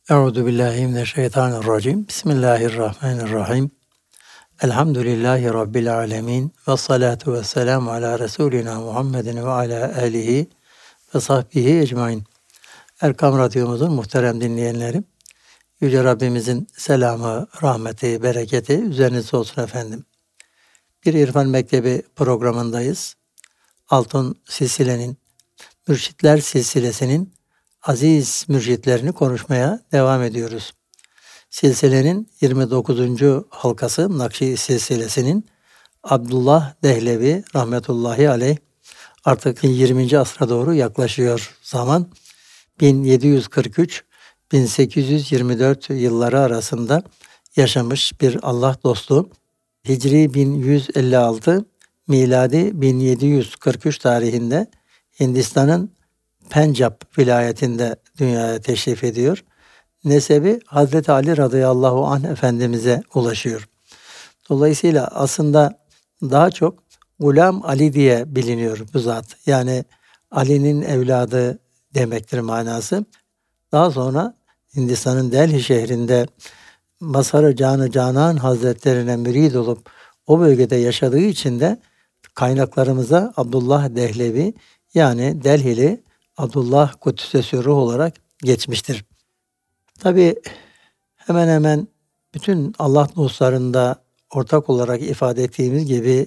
Euzubillahimineşşeytanirracim. Bismillahirrahmanirrahim. Elhamdülillahi Rabbil alemin. Ve salatu ve selamu ala Resulina Muhammedin ve ala alihi ve sahbihi ecmain. Erkam Radyomuzun muhterem dinleyenlerim, Yüce Rabbimizin selamı, rahmeti, bereketi üzerinize olsun efendim. Bir İrfan Mektebi programındayız. Altın Silsile'nin, Mürşitler Silsilesi'nin aziz mürşitlerini konuşmaya devam ediyoruz. Silsilenin 29. halkası Nakşi Silsilesi'nin Abdullah Dehlevi rahmetullahi aleyh, artık 20. asra doğru yaklaşıyor zaman. 1743-1824 yılları arasında yaşamış bir Allah dostu. Hicri 1156, miladi 1743 tarihinde Hindistan'ın Pencap vilayetinde dünyaya teşrif ediyor. Nesebi Hazreti Ali radıyallahu anh Efendimiz'e ulaşıyor. Dolayısıyla aslında daha çok Gulam Ali diye biliniyor bu zat. Yani Ali'nin evladı demektir manası. Daha sonra Hindistan'ın Delhi şehrinde Mazhar-ı Canı Canan Hazretlerine mürid olup o bölgede yaşadığı için de kaynaklarımıza Abdullah Dehlevi, yani Delhili Abdullah Kuddüs'e ruh olarak geçmiştir. Tabi hemen hemen bütün Allah dostlarında ortak olarak ifade ettiğimiz gibi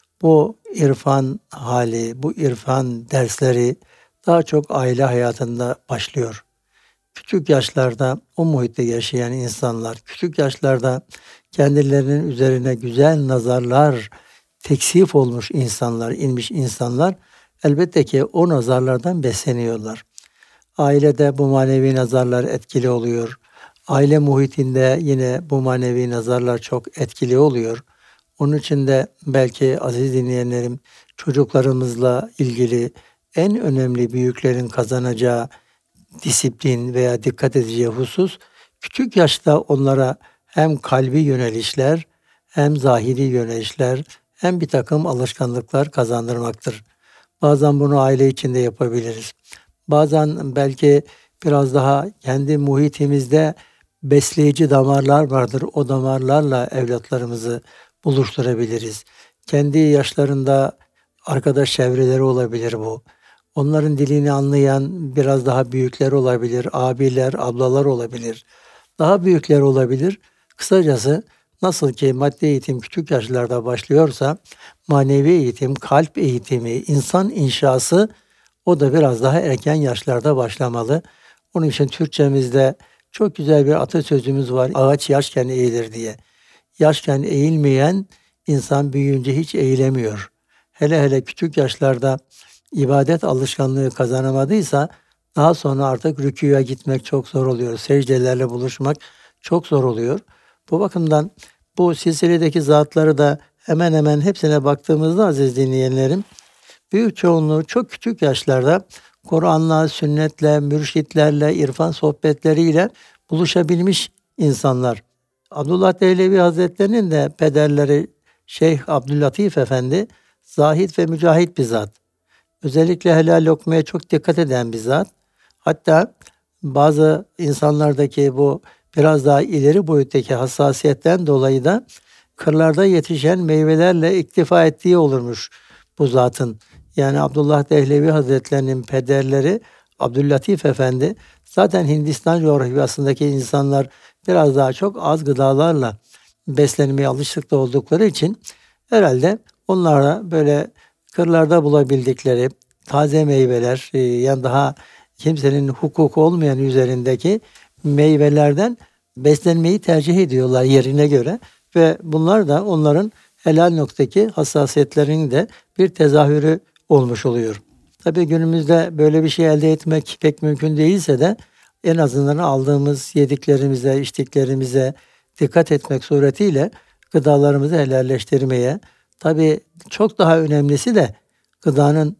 bu irfan hali, bu irfan dersleri daha çok aile hayatında başlıyor. Küçük yaşlarda o muhitte yaşayan insanlar, küçük yaşlarda kendilerinin üzerine güzel nazarlar teksif olmuş insanlar, inmiş insanlar elbette ki o nazarlardan besleniyorlar. Ailede bu manevi nazarlar etkili oluyor. Aile muhitinde yine bu manevi nazarlar çok etkili oluyor. Onun için de belki aziz dinleyenlerim, çocuklarımızla ilgili en önemli büyüklerin kazanacağı disiplin veya dikkat edeceği husus, küçük yaşta onlara hem kalbi yönelişler, hem zahiri yönelişler, hem bir takım alışkanlıklar kazandırmaktır. Bazen bunu aile içinde yapabiliriz. Bazen belki biraz daha kendi muhitimizde besleyici damarlar vardır. O damarlarla evlatlarımızı buluşturabiliriz. Kendi yaşlarında arkadaş çevreleri olabilir bu. Onların dilini anlayan biraz daha büyükler olabilir, abiler, ablalar olabilir. Daha büyükler olabilir. Kısacası nasıl ki maddi eğitim küçük yaşlarda başlıyorsa, manevi eğitim, kalp eğitimi, insan inşası o da biraz daha erken yaşlarda başlamalı. Onun için Türkçemizde çok güzel bir atasözümüz var. Ağaç yaşken eğilir diye. Yaşken eğilmeyen insan büyüyünce hiç eğilemiyor. Hele hele küçük yaşlarda ibadet alışkanlığı kazanamadıysa daha sonra artık rükûya gitmek çok zor oluyor. Secdelerle buluşmak çok zor oluyor. Bu bakımdan bu silsiledeki zatları da hemen hemen hepsine baktığımızda aziz dinleyenlerim, büyük çoğunluğu çok küçük yaşlarda Kur'an'la, sünnetle, mürşitlerle, irfan sohbetleriyle buluşabilmiş insanlar. Abdullah Dehlevi Hazretleri'nin de pederleri Şeyh Abdüllatif Efendi, zahid ve mücahit bir zat. Özellikle helal lokmaya çok dikkat eden bir zat. Hatta bazı insanlardaki bu biraz daha ileri boyuttaki hassasiyetten dolayı da kırlarda yetişen meyvelerle iktifa ettiği olurmuş bu zatın. Yani Abdullah Dehlevi Hazretlerinin pederleri Abdüllatif Efendi, zaten Hindistan coğrafyasındaki insanlar biraz daha çok az gıdalarla beslenmeye alışıklı oldukları için herhalde onlara böyle kırlarda bulabildikleri taze meyveler, yani daha kimsenin hukuku olmayan üzerindeki meyvelerden beslenmeyi tercih ediyorlar yerine göre ve bunlar da onların helal noktaki hassasiyetlerinin de bir tezahürü olmuş oluyor. Tabii günümüzde böyle bir şey elde etmek pek mümkün değilse de en azından aldığımız yediklerimize, içtiklerimize dikkat etmek suretiyle gıdalarımızı helalleştirmeye, tabii çok daha önemlisi de gıdanın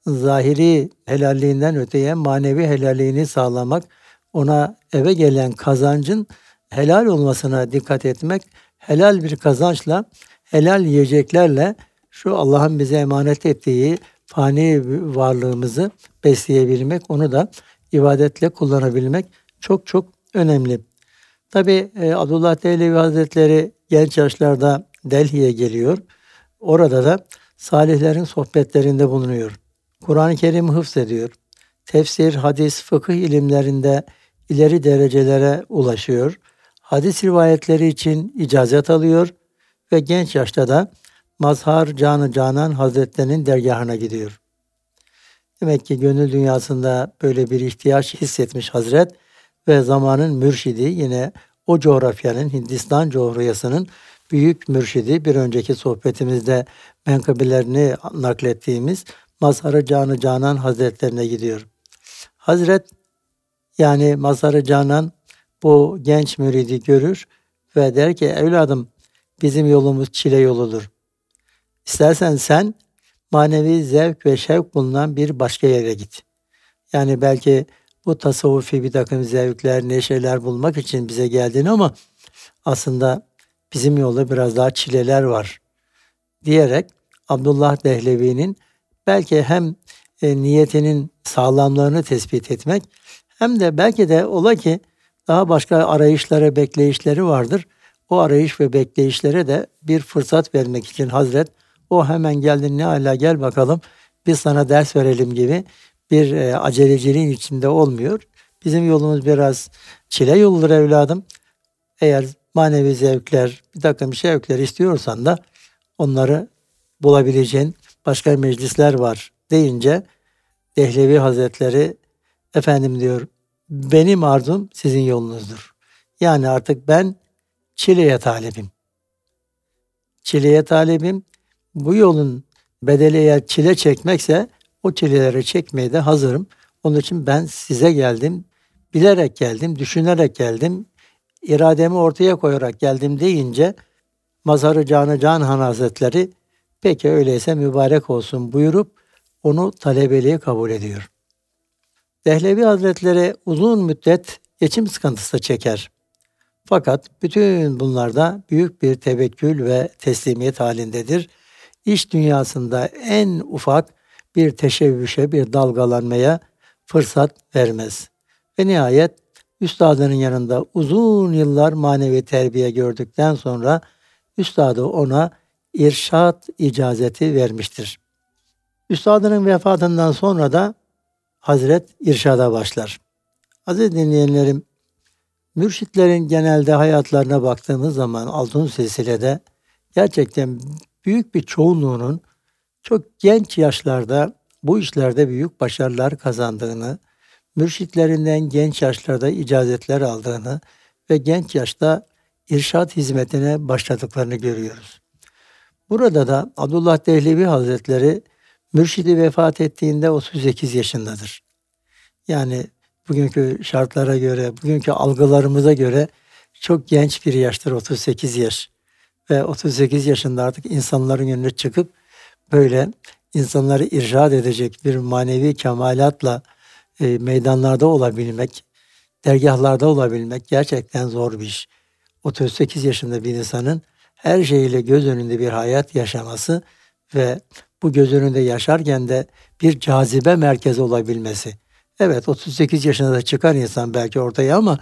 zahiri helalliğinden öteye manevi helalliğini sağlamak, ona eve gelen kazancın helal olmasına dikkat etmek, helal bir kazançla, helal yiyeceklerle şu Allah'ın bize emanet ettiği fani varlığımızı besleyebilmek, onu da ibadetle kullanabilmek çok çok önemli. Tabi Abdullah Dehlevi Hazretleri genç yaşlarda Delhi'ye geliyor. Orada da salihlerin sohbetlerinde bulunuyor. Kur'an-ı Kerim'i hıfzediyor. Tefsir, hadis, fıkıh ilimlerinde ileri derecelere ulaşıyor. Hadis rivayetleri için icazet alıyor ve genç yaşta da Mazhar Canı Canan Hazretlerinin dergahına gidiyor. Demek ki gönül dünyasında böyle bir ihtiyaç hissetmiş Hazret ve zamanın mürşidi, yine o coğrafyanın, Hindistan coğrafyasının büyük mürşidi, bir önceki sohbetimizde menkıbelerini naklettiğimiz Mazhar-ı Canı Canan Hazretlerine gidiyor. Hazret, yani Mazhar-ı Canan, bu genç müridi görür ve der ki, evladım, bizim yolumuz çile yoludur. İstersen sen manevi zevk ve şevk bulunan bir başka yere git. Yani belki bu tasavvufi bir takım zevkler, neşeler bulmak için bize geldin ama aslında bizim yolda biraz daha çileler var diyerek Abdullah Dehlevi'nin belki hem niyetinin sağlamlığını tespit etmek, hem de belki de ola ki daha başka arayışlara, bekleyişleri vardır. O arayış ve bekleyişlere de bir fırsat vermek için Hazret, o hemen geldin ne hala, gel bakalım biz sana ders verelim gibi bir aceleciliğin içinde olmuyor. Bizim yolumuz biraz çile yoludur evladım. Eğer manevi zevkler, bir takım şevkler istiyorsan da onları bulabileceğin başka meclisler var deyince Dehlevi Hazretleri, efendim diyor, benim arzum sizin yolunuzdur. Yani artık ben çileye talibim. Çileye talibim. Bu yolun bedeli eğer çile çekmekse o çileleri çekmeye de hazırım. Onun için ben size geldim, bilerek geldim, düşünerek geldim, irademi ortaya koyarak geldim deyince Mazhar-ı Canı Canan Hazretleri peki öyleyse mübarek olsun buyurup onu talebeliğe kabul ediyor. Dehlevi Hazretleri uzun müddet geçim sıkıntısı çeker. Fakat bütün bunlarda büyük bir tevekkül ve teslimiyet halindedir. İş dünyasında en ufak bir teşebbüşe, bir dalgalanmaya fırsat vermez. Ve nihayet üstadının yanında uzun yıllar manevi terbiye gördükten sonra üstadı ona irşad icazeti vermiştir. Üstadının vefatından sonra da Hazret irşada başlar. Aziz dinleyenlerim, mürşitlerin genelde hayatlarına baktığımız zaman Altın Silsile'de gerçekten büyük bir çoğunluğunun çok genç yaşlarda bu işlerde büyük başarılar kazandığını, mürşitlerinden genç yaşlarda icazetler aldığını ve genç yaşta irşad hizmetine başladıklarını görüyoruz. Burada da Abdullah Dehlevi Hazretleri mürşidi vefat ettiğinde 38 yaşındadır. Yani bugünkü şartlara göre, bugünkü algılarımıza göre çok genç bir yaştır 38 yaş. Ve 38 yaşında artık insanların önüne çıkıp böyle insanları irşad edecek bir manevi kemalatla meydanlarda olabilmek, dergahlarda olabilmek gerçekten zor bir iş. 38 yaşında bir insanın her şeyiyle göz önünde bir hayat yaşaması ve bu göz önünde yaşarken de bir cazibe merkezi olabilmesi. Evet, 38 yaşında da çıkar insan belki ortaya ama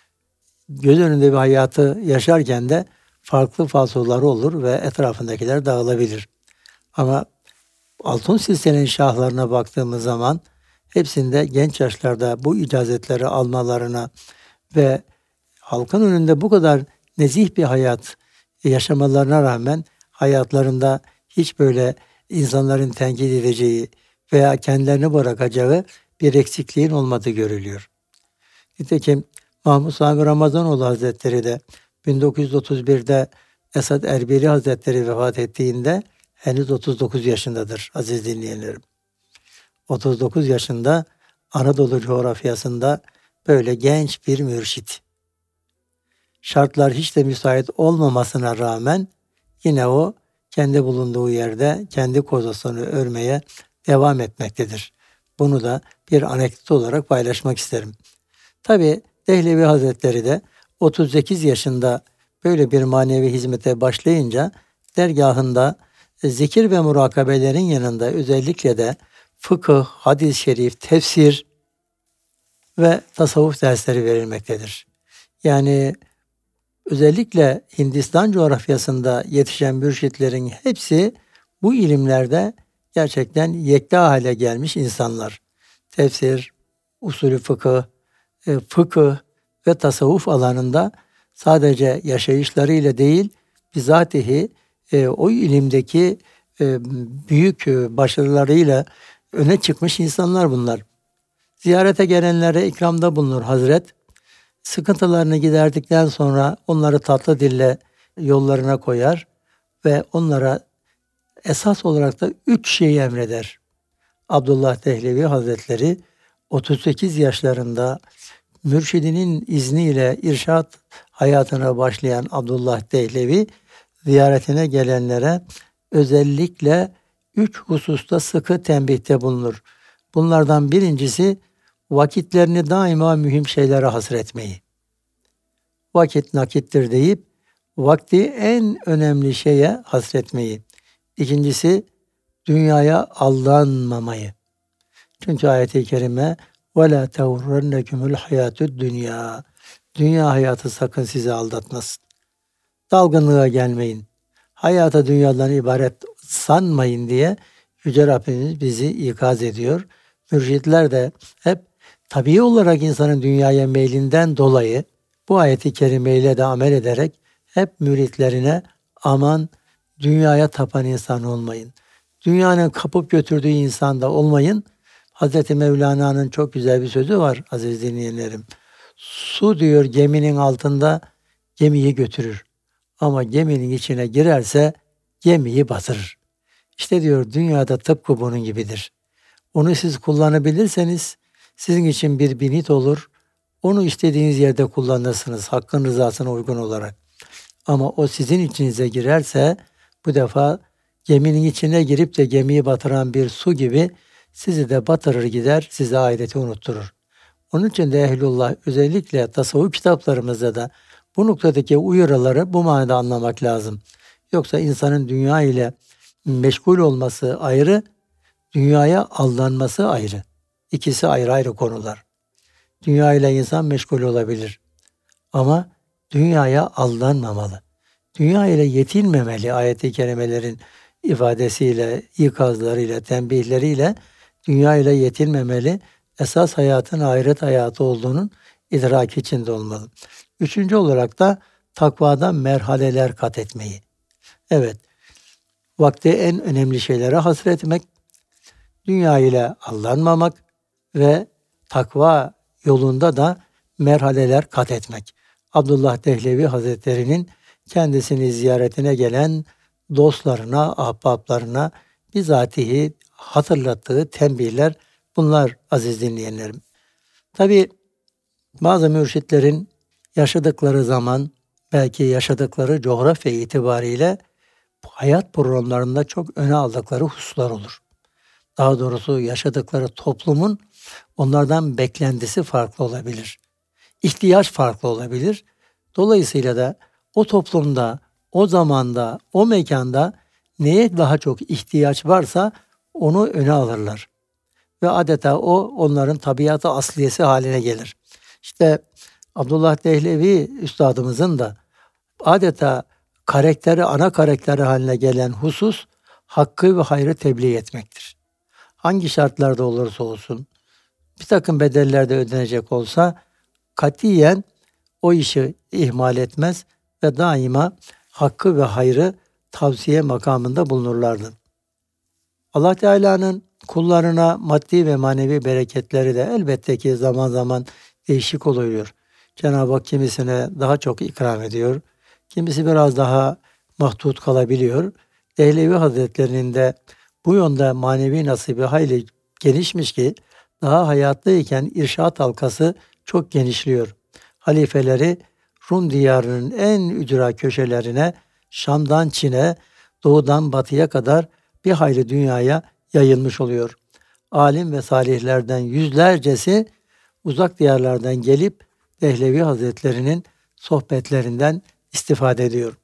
göz önünde bir hayatı yaşarken de farklı falsoları olur ve etrafındakiler dağılabilir. Ama Altın Silsile'nin şahlarına baktığımız zaman hepsinde genç yaşlarda bu icazetleri almalarına ve halkın önünde bu kadar nezih bir hayat yaşamalarına rağmen hayatlarında hiç böyle insanların tenkit edeceği veya kendilerini bırakacağı bir eksikliğin olmadığı görülüyor. Nitekim Mahmud Sami Ramazanoğlu Hazretleri de 1931'de Esad Erbili Hazretleri vefat ettiğinde henüz 39 yaşındadır aziz dinleyenlerim. 39 yaşında Anadolu coğrafyasında böyle genç bir mürşit. Şartlar hiç de müsait olmamasına rağmen yine o kendi bulunduğu yerde kendi kozasını örmeye devam etmektedir. Bunu da bir anekdot olarak paylaşmak isterim. Tabi Dehlevi Hazretleri de 38 yaşında böyle bir manevi hizmete başlayınca dergahında zikir ve murakabelerin yanında özellikle de fıkıh, hadis-i şerif, tefsir ve tasavvuf dersleri verilmektedir. Yani özellikle Hindistan coğrafyasında yetişen mürşitlerin hepsi bu ilimlerde gerçekten yekta hale gelmiş insanlar. Tefsir, usulü fıkıh, fıkıh ve tasavvuf alanında sadece yaşayışlarıyla değil, bizatihi o ilimdeki büyük başarılarıyla öne çıkmış insanlar bunlar. Ziyarete gelenlere ikramda bulunur Hazret. Sıkıntılarını giderdikten sonra onları tatlı dille yollarına koyar ve onlara esas olarak da 3 şeyi emreder. Abdullah Dehlevi Hazretleri 38 yaşlarında mürşidinin izniyle irşat hayatına başlayan Abdullah Dehlevi ziyaretine gelenlere özellikle 3 hususta sıkı tembihte bulunur. Bunlardan birincisi vakitlerini daima mühim şeylere hasretmeyi. Vakit nakittir deyip vakti en önemli şeye hasretmeyi. İkincisi dünyaya aldanmamayı. Çünkü ayet-i kerime وَلَا تَغُرَّنَّكُمُ الْحَيَاتُ الدُّنْيَا Dünya hayatı sakın sizi aldatmasın. Dalgınlığa gelmeyin. Hayata dünyadan ibaret sanmayın diye Yüce Rabbimiz bizi ikaz ediyor. Mürşitler de hep tabii olarak insanın dünyaya meylinden dolayı bu ayeti kerimeyle de amel ederek hep müritlerine aman dünyaya tapan insan olmayın. Dünyanın kapıp götürdüğü insan da olmayın. Hazreti Mevlana'nın çok güzel bir sözü var aziz dinleyenlerim. Su diyor geminin altında gemiyi götürür. Ama geminin içine girerse gemiyi batırır. İşte diyor dünyada tıpkı bunun gibidir. Onu siz kullanabilirseniz sizin için bir binit olur. Onu istediğiniz yerde kullanırsınız hakkın rızasına uygun olarak. Ama o sizin içinize girerse bu defa geminin içine girip de gemiyi batıran bir su gibi sizi de batırır gider, size ahireti unutturur. Onun için de ehlullah özellikle tasavvuf kitaplarımızda da bu noktadaki uyarıları bu manada anlamak lazım. Yoksa insanın dünya ile meşgul olması ayrı, dünyaya aldanması ayrı. İkisi ayrı ayrı konular. Dünya ile insan meşgul olabilir. Ama dünyaya aldanmamalı. Dünya ile yetinmemeli ayet-i kerimelerin ifadesiyle, ikazlarıyla, tembihleriyle dünya ile yetinmemeli. Esas hayatın ahiret hayatı olduğunun idraki içinde olmalı. Üçüncü olarak da takvada merhaleler kat etmeyi. Evet, vakti en önemli şeylere hasretmek, dünya ile aldanmamak ve takva yolunda da merhaleler kat etmek. Abdullah Dehlevi Hazretleri'nin kendisini ziyaretine gelen dostlarına, ahbaplarına bizatihi hatırlattığı tembihler bunlar aziz dinleyenlerim. Tabi bazı mürşitlerin yaşadıkları zaman, belki yaşadıkları coğrafya itibariyle hayat programlarında çok öne aldıkları hususlar olur. Daha doğrusu yaşadıkları toplumun onlardan beklentisi farklı olabilir. İhtiyaç farklı olabilir. Dolayısıyla da o toplumda, o zamanda, o mekanda neye daha çok ihtiyaç varsa onu öne alırlar. Ve adeta o onların tabiatı asliyesi haline gelir. İşte Abdullah Dehlevi üstadımızın da adeta karakteri, ana karakteri haline gelen husus hakkı ve hayrı tebliğ etmektir. Hangi şartlarda olursa olsun, bir takım bedeller de ödenecek olsa katiyen o işi ihmal etmez ve daima hakkı ve hayrı tavsiye makamında bulunurlardı. Allah Teala'nın kullarına maddi ve manevi bereketleri de elbette ki zaman zaman değişik oluyor. Cenab-ı Hak kimisine daha çok ikram ediyor, kimisi biraz daha mahdut kalabiliyor. Dehlevi Hazretlerinin de bu yönde manevi nasibi hayli genişmiş ki daha hayattayken irşat halkası çok genişliyor. Halifeleri Rum diyarının en ücra köşelerine, Şam'dan Çin'e, doğudan batıya kadar bir hayli dünyaya yayılmış oluyor. Alim ve salihlerden yüzlercesi uzak diyarlardan gelip Dehlevi Hazretlerinin sohbetlerinden istifade ediyor.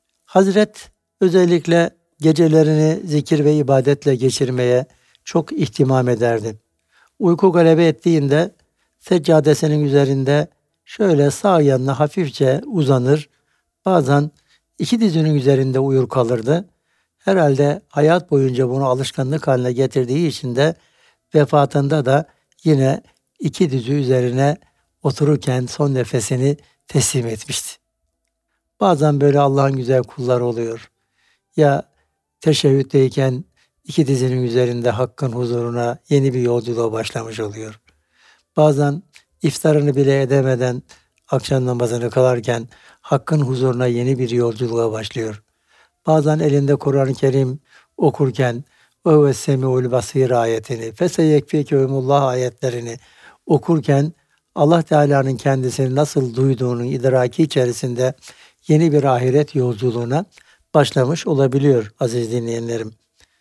Hazret özellikle gecelerini zikir ve ibadetle geçirmeye çok ihtimam ederdi. Uyku galebe ettiğinde seccadesinin üzerinde şöyle sağ yanına hafifçe uzanır, bazen iki dizinin üzerinde uyur kalırdı. Herhalde hayat boyunca bunu alışkanlık haline getirdiği için de vefatında da yine iki dizi üzerine otururken son nefesini teslim etmişti. Bazen böyle Allah'ın güzel kulları oluyor. Ya teşehhütteyken iki dizinin üzerinde Hakk'ın huzuruna yeni bir yolculuğa başlamış oluyor. Bazen iftarını bile edemeden akşam namazını kılarken Hakk'ın huzuruna yeni bir yolculuğa başlıyor. Bazen elinde Kur'an-ı Kerim okurken ve semiul basir ayetini, feseyekfikehumullah ayetlerini okurken Allah Teala'nın kendisini nasıl duyduğunun idraki içerisinde yeni bir ahiret yolculuğuna başlamış olabiliyor aziz dinleyenlerim.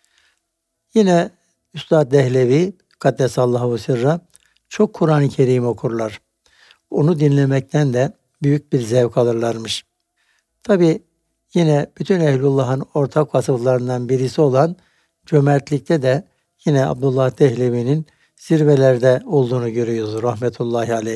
Yine Üstad Dehlevi Kaddesallahu sirra çok Kur'an-ı Kerim okurlar. Onu dinlemekten de büyük bir zevk alırlarmış. Tabi yine bütün ehlullah'ın ortak vasıflarından birisi olan cömertlikte de yine Abdullah Dehlevi'nin zirvelerde olduğunu görüyoruz rahmetullahi aleyh.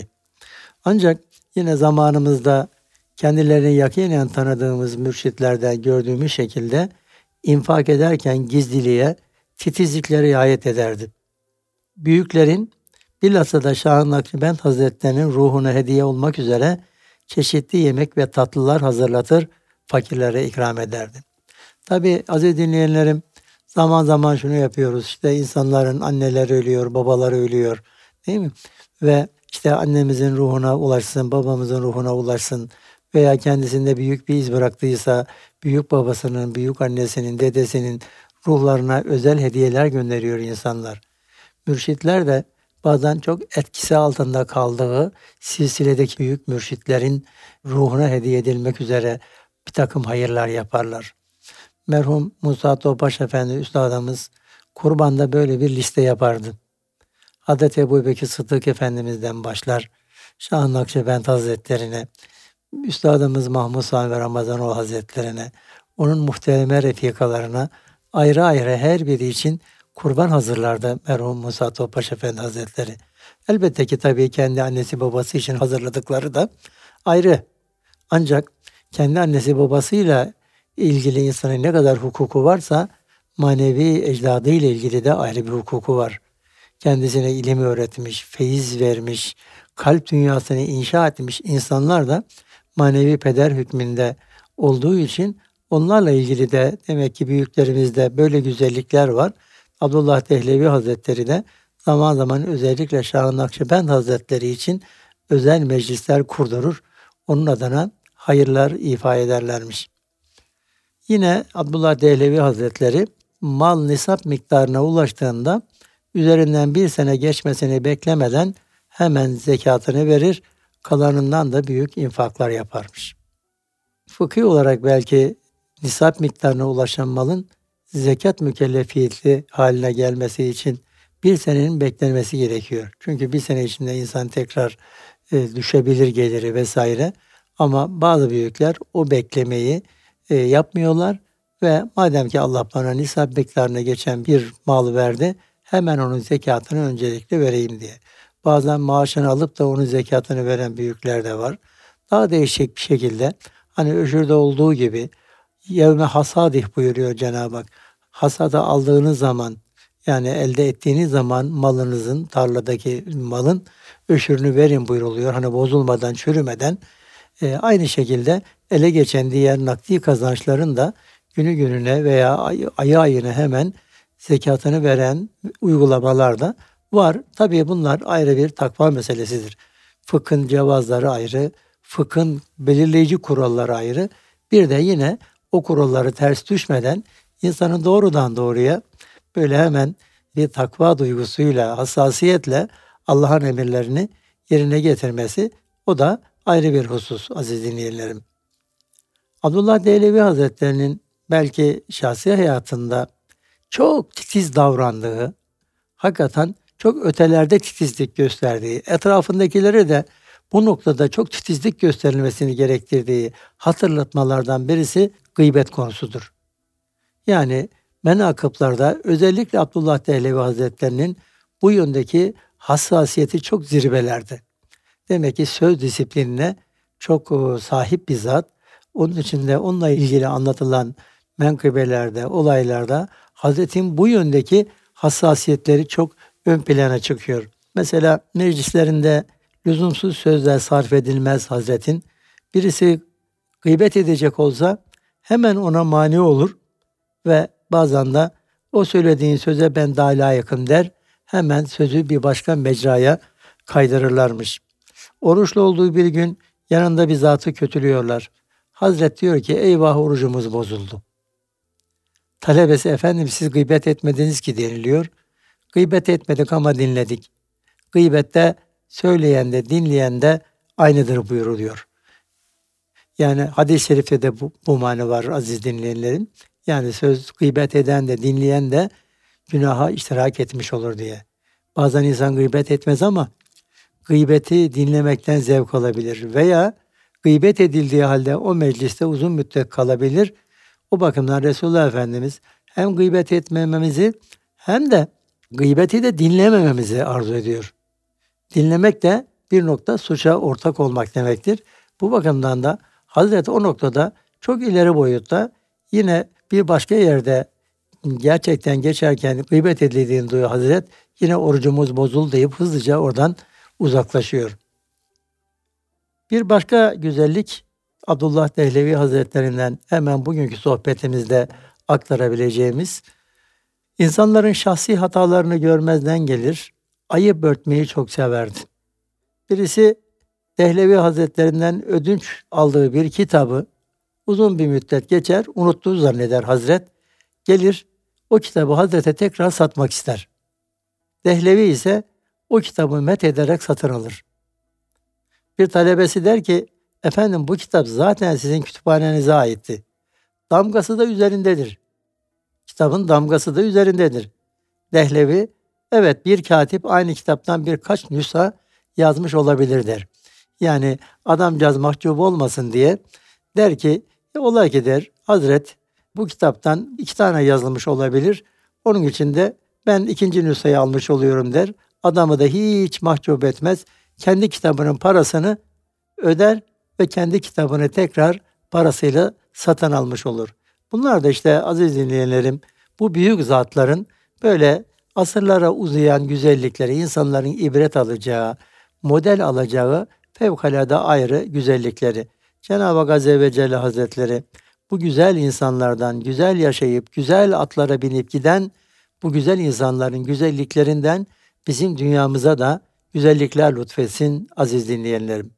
Ancak yine zamanımızda kendilerini yakinen tanıdığımız mürşitlerden gördüğümüz şekilde infak ederken gizliliğe, titizliklere riayet ederdi. Büyüklerin, bilhassa da Şah-ı Nakşibend Hazretleri'nin ruhuna hediye olmak üzere çeşitli yemek ve tatlılar hazırlatır, fakirlere ikram ederdi. Tabi aziz dinleyenlerim, zaman zaman şunu yapıyoruz, işte insanların anneleri ölüyor, babaları ölüyor, değil mi? Ve işte annemizin ruhuna ulaşsın, babamızın ruhuna ulaşsın veya kendisinde büyük bir iz bıraktıysa büyük babasının, büyük annesinin, dedesinin ruhlarına özel hediyeler gönderiyor insanlar. Mürşitler de bazen çok etkisi altında kaldığı silsiledeki büyük mürşitlerin ruhuna hediye edilmek üzere bir takım hayırlar yaparlar. Merhum Musa Topbaş Efendi Üstadımız kurbanda böyle bir liste yapardı. Hazreti Ebubekir Sıddık Efendimiz'den başlar, Şah-ı Nakşibend Hazretlerine, Üstadımız Mahmud Sami ve Ramazanoğlu Hazretlerine, onun muhtereme refikalarına ayrı ayrı her biri için kurban hazırlardı merhum Musa Topbaş Efendi Hazretleri. Elbette ki tabii kendi annesi babası için hazırladıkları da ayrı. Ancak kendi annesi babasıyla ilgili insanın ne kadar hukuku varsa manevi ecdadı ile ilgili de ayrı bir hukuku var. Kendisine ilim öğretmiş, feyiz vermiş, kalp dünyasını inşa etmiş insanlar da manevi peder hükmünde olduğu için onlarla ilgili de demek ki büyüklerimizde böyle güzellikler var. Abdullah Dehlevi Hazretleri de zaman zaman özellikle Şah-ı Nakşibend Hazretleri için özel meclisler kurdurur. Onun adına hayırlar ifa ederlermiş. Yine Abdullah Dehlevi Hazretleri mal nisap miktarına ulaştığında üzerinden bir sene geçmesini beklemeden hemen zekatını verir, kalanından da büyük infaklar yaparmış. Fıkhi olarak belki nisap miktarına ulaşan malın zekat mükellefiyeti haline gelmesi için bir senenin beklenmesi gerekiyor. Çünkü bir sene içinde insan tekrar düşebilir geliri vesaire. Ama bazı büyükler o beklemeyi yapmıyorlar ve madem ki Allah bana nisap miktarına geçen bir mal verdi, hemen onun zekatını öncelikle vereyim diye. Bazen maaşını alıp da onun zekatını veren büyükler de var. Daha değişik bir şekilde hani öşürde olduğu gibi yevme hasadih buyuruyor Cenab-ı Hak. Hasada aldığınız zaman yani elde ettiğiniz zaman malınızın, tarladaki malın öşürünü verin buyuruluyor. Hani bozulmadan, çürümeden. Aynı şekilde ele geçen diğer nakdi kazançların da günü gününe veya ayı ayına hemen zekatını veren uygulamalar da var. Tabii bunlar ayrı bir takva meselesidir. Fıkhın cevazları ayrı, fıkhın belirleyici kuralları ayrı. Bir de yine o kuralları ters düşmeden insanın doğrudan doğruya böyle hemen bir takva duygusuyla, hassasiyetle Allah'ın emirlerini yerine getirmesi o da ayrı bir husus aziz dinleyenlerim. Abdullah Dehlevi Hazretleri'nin belki şahsi hayatında çok titiz davrandığı, hakikaten çok ötelerde titizlik gösterdiği, etrafındakilere de bu noktada çok titizlik gösterilmesini gerektirdiği hatırlatmalardan birisi gıybet konusudur. Yani menakıplarda özellikle Abdullah Dehlevi Hazretleri'nin bu yöndeki hassasiyeti çok zirvelerde. Demek ki söz disiplinine çok sahip bir zat. Onun için de onunla ilgili anlatılan menkıbelerde, olaylarda Hazret'in bu yöndeki hassasiyetleri çok ön plana çıkıyor. Mesela meclislerinde lüzumsuz sözler sarf edilmez Hazret'in. Birisi gıybet edecek olsa hemen ona mani olur ve bazen de o söylediğin söze ben daha layıkım der. Hemen sözü bir başka mecraya kaydırırlarmış. Oruçlu olduğu bir gün yanında bir zatı kötülüyorlar. Hazret diyor ki eyvah orucumuz bozuldu. Talebesi efendim siz gıybet etmediniz ki deniliyor. Gıybet etmedik ama dinledik. Gıybette söyleyen de dinleyen de aynıdır buyuruluyor. Yani hadis-i şerifte de bu mani var aziz dinleyenlerim. Yani söz gıybet eden de dinleyen de günaha iştirak etmiş olur diye. Bazen insan gıybet etmez ama gıybeti dinlemekten zevk alabilir veya gıybet edildiği halde o mecliste uzun müddet kalabilir. O bakımdan Resulullah Efendimiz hem gıybet etmememizi hem de gıybeti de dinlemememizi arzu ediyor. Dinlemek de bir nokta suça ortak olmak demektir. Bu bakımdan da Hazreti o noktada çok ileri boyutta yine bir başka yerde gerçekten geçerken gıybet edildiğini duyuyor Hazret. Yine orucumuz bozuldu deyip hızlıca oradan uzaklaşıyor. Bir başka güzellik Abdullah Dehlevi Hazretlerinden hemen bugünkü sohbetimizde aktarabileceğimiz, insanların şahsi hatalarını görmezden gelir, ayıp örtmeyi çok severdi. Birisi Dehlevi Hazretlerinden ödünç aldığı bir kitabı uzun bir müddet geçer, unuttuğu zanneder Hazret. Gelir, o kitabı Hazret'e tekrar satmak ister. Dehlevi ise o kitabı methederek satın alır. Bir talebesi der ki, efendim bu kitap zaten sizin kütüphanenize aitti. Damgası da üzerindedir. Kitabın damgası da üzerindedir. Dehlevi, evet bir katip aynı kitaptan birkaç nüsha yazmış olabilir der. Yani adamcağız mahcup olmasın diye der ki, ola ki der, Hazret bu kitaptan 2 tane yazılmış olabilir. Onun için de ben 2. nüshayı almış oluyorum der. Adamı da hiç mahcup etmez. Kendi kitabının parasını öder ve kendi kitabını tekrar parasıyla satın almış olur. Bunlar da işte aziz dinleyenlerim, bu büyük zatların böyle asırlara uzayan güzellikleri, insanların ibret alacağı, model alacağı fevkalade ayrı güzellikleri. Cenab-ı Hak Azze ve Celle Hazretleri bu güzel insanlardan, güzel yaşayıp, güzel atlara binip giden bu güzel insanların güzelliklerinden bizim dünyamıza da güzellikler lütfetsin aziz dinleyenlerim.